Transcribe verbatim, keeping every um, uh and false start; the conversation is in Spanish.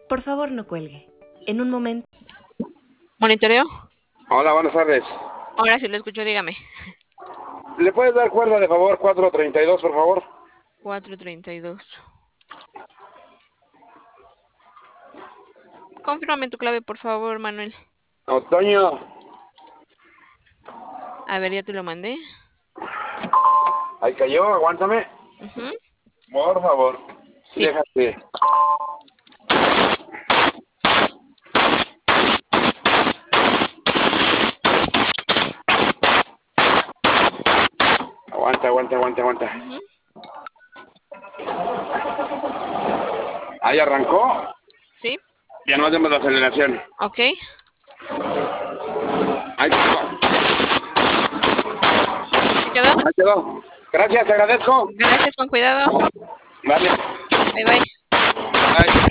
Por favor, no cuelgue. En un momento. ¿Monitoreo? Hola, buenas tardes. Ahora sí lo escucho, dígame. ¿Le puedes dar cuerda de favor cuatro treinta y dos, por favor? cuatro treinta y dos. Confírmame tu clave, por favor, Manuel. Otoño. A ver, ya te lo mandé. Ahí cayó, aguántame. Uh-huh. Por favor. Sí. Déjate. Aguanta, aguanta, aguanta, aguanta. Uh-huh. Ahí arrancó. Sí. Ya no hacemos la aceleración. Ok. Ahí quedó. ¿Sí quedó? Ahí quedó. Gracias, te agradezco. Gracias, con cuidado. Vale. Bye, bye. Bye.